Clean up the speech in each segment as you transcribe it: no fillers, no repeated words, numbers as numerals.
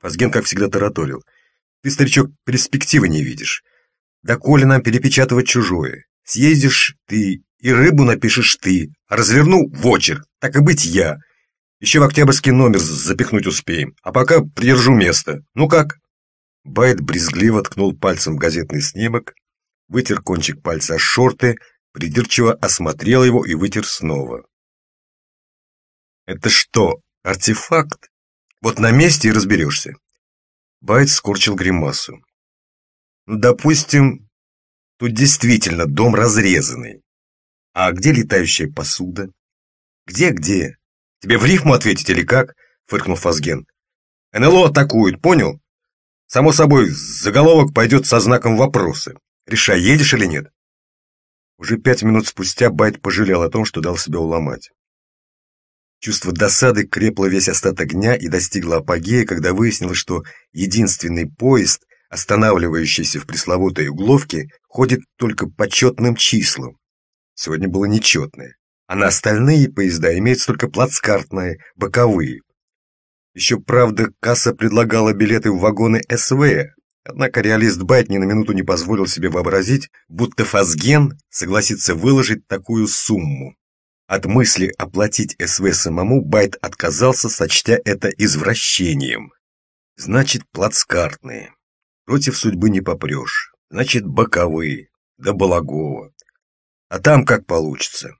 Фазген, как всегда, тараторил. Ты, старичок, перспективы не видишь. Да коли нам перепечатывать чужое. Съездишь ты и рыбу напишешь ты, а разверну в очерк, так и быть я. Еще в октябрьский номер запихнуть успеем, а пока придержу место. Ну как? Байт брезгливо ткнул пальцем в газетный снимок, вытер кончик пальца о шорты, придирчиво осмотрел его и вытер снова. Это что, артефакт? Вот на месте и разберешься. Байт скорчил гримасу. Ну, допустим, тут действительно дом разрезанный. А где летающая посуда? Где? Тебе в рифму ответить или как? Фыркнул Фазген. НЛО атакуют, понял? Само собой, заголовок пойдет со знаком вопроса. Решай, едешь или нет. Уже 5 минут спустя Байт пожалел о том, что дал себя уломать. Чувство досады крепло весь остаток дня и достигло апогея, когда выяснилось, что единственный поезд, останавливающийся в пресловутой Угловке, ходит только по четным числам. Сегодня было нечетное, а на остальные поезда имеются только плацкартные, боковые. Еще, правда, касса предлагала билеты в вагоны СВ, однако реалист Байт ни на минуту не позволил себе вообразить, будто Фазген согласится выложить такую сумму. От мысли оплатить СВ самому Байт отказался, сочтя это извращением. Значит, плацкартные. Против судьбы не попрешь. Значит, боковые. До Балагова. А там как получится.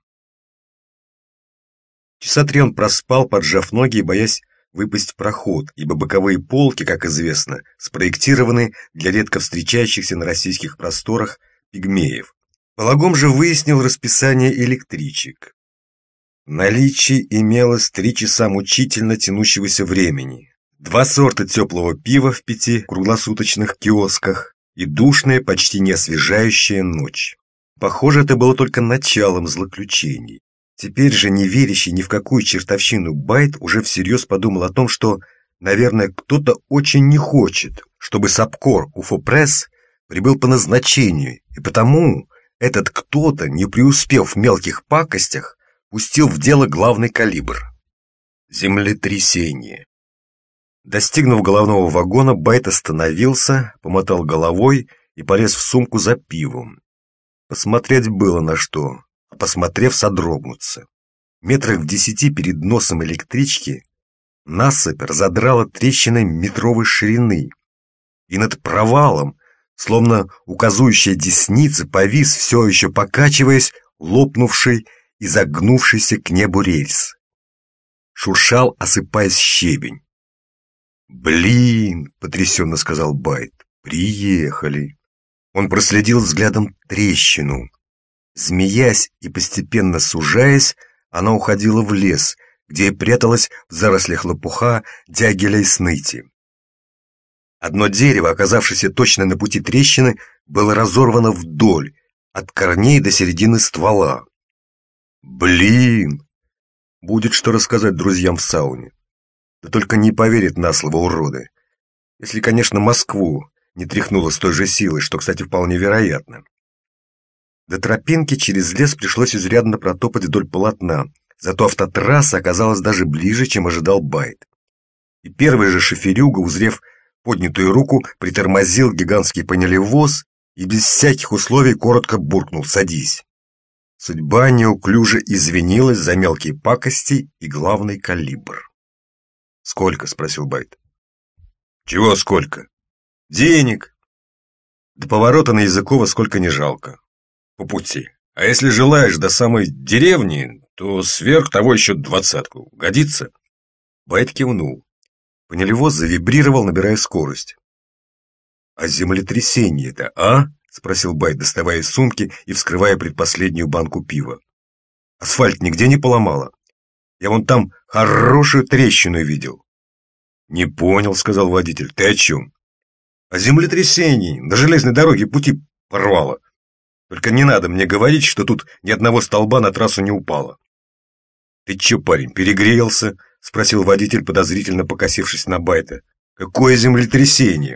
Часа 3 он проспал, поджав ноги и боясь выпасть в проход, ибо боковые полки, как известно, спроектированы для редко встречающихся на российских просторах пигмеев. Балагом же выяснил расписание электричек. В наличии имелось 3 часа мучительно тянущегося времени, 2 сорта теплого пива в 5 круглосуточных киосках и душная, почти не освежающая ночь. Похоже, это было только началом злоключений. Теперь же, не верящий ни в какую чертовщину Байт, уже всерьез подумал о том, что, наверное, кто-то очень не хочет, чтобы САПКОР УФО-пресс прибыл по назначению, и потому этот кто-то, не преуспев в мелких пакостях, пустил в дело главный калибр. Землетрясение. Достигнув головного вагона, Байт остановился, помотал головой и полез в сумку за пивом. Посмотреть было на что, а посмотрев, содрогнуться. Метрах в 10 перед носом электрички насыпь разодрала трещиной метровой ширины, и над провалом, словно указующая десница, повис, все еще покачиваясь, лопнувший и загнувшийся к небу рельс. Шуршал, осыпаясь, щебень. «Блин!» — потрясенно сказал Байт. «Приехали!» Он проследил взглядом трещину. Змеясь и постепенно сужаясь, она уходила в лес, где и пряталась в зарослях лопуха, дягеля и сныти. Одно дерево, оказавшееся точно на пути трещины, было разорвано вдоль, от корней до середины ствола. «Блин!» Будет что рассказать друзьям в сауне. Да только не поверят на слово уроды. Если, конечно, Москву не тряхнуло с той же силой, что, кстати, вполне вероятно. До тропинки через лес пришлось изрядно протопать вдоль полотна, зато автотрасса оказалась даже ближе, чем ожидал Байт. И первый же шоферюга, узрев поднятую руку, притормозил гигантский панелевоз и без всяких условий коротко буркнул: «Садись». Судьба неуклюже извинилась за мелкие пакости и главный калибр. «Сколько?» — спросил Байт. «Чего сколько?» «Денег. До поворота на Языкова сколько не жалко. По пути. А если желаешь до самой деревни, то сверх того еще 20. Годится?» Байт кивнул. Панелевоз завибрировал, набирая скорость. «А землетрясение-то, а?» — спросил Байт, доставая из сумки и вскрывая предпоследнюю банку пива. «Асфальт нигде не поломало? Я вон там хорошую трещину видел». «Не понял», — сказал водитель. «Ты о чем?» «О землетрясении. На железной дороге пути порвало. Только не надо мне говорить, что тут ни одного столба на трассу не упало». «Ты че, парень, перегрелся?» — спросил водитель, подозрительно покосившись на Байта. «Какое землетрясение?»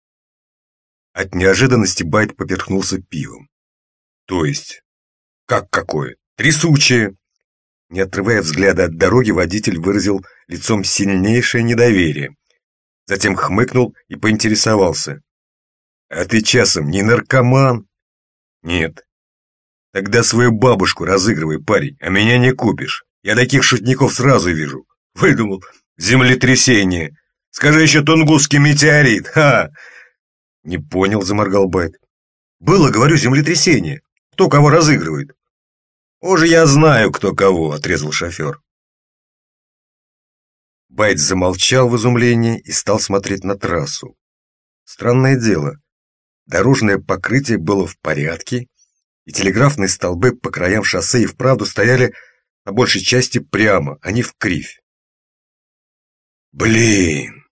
От неожиданности Байт поперхнулся пивом. «То есть? Как какое? Трясучее!» Не отрывая взгляда от дороги, водитель выразил лицом сильнейшее недоверие. Затем хмыкнул и поинтересовался. «А ты часом не наркоман?» «Нет». «Тогда свою бабушку разыгрывай, парень, а меня не купишь. Я таких шутников сразу вижу. Выдумал землетрясение. Скажи еще тунгусский метеорит, ха!» «Не понял», — заморгал Байт. «Было, говорю, землетрясение. Кто кого разыгрывает?» «Уже я знаю, кто кого», — отрезал шофер. Байт замолчал в изумлении и стал смотреть на трассу. Странное дело, дорожное покрытие было в порядке, и телеграфные столбы по краям шоссе и вправду стояли по большей части прямо, а не вкривь. «Блин!»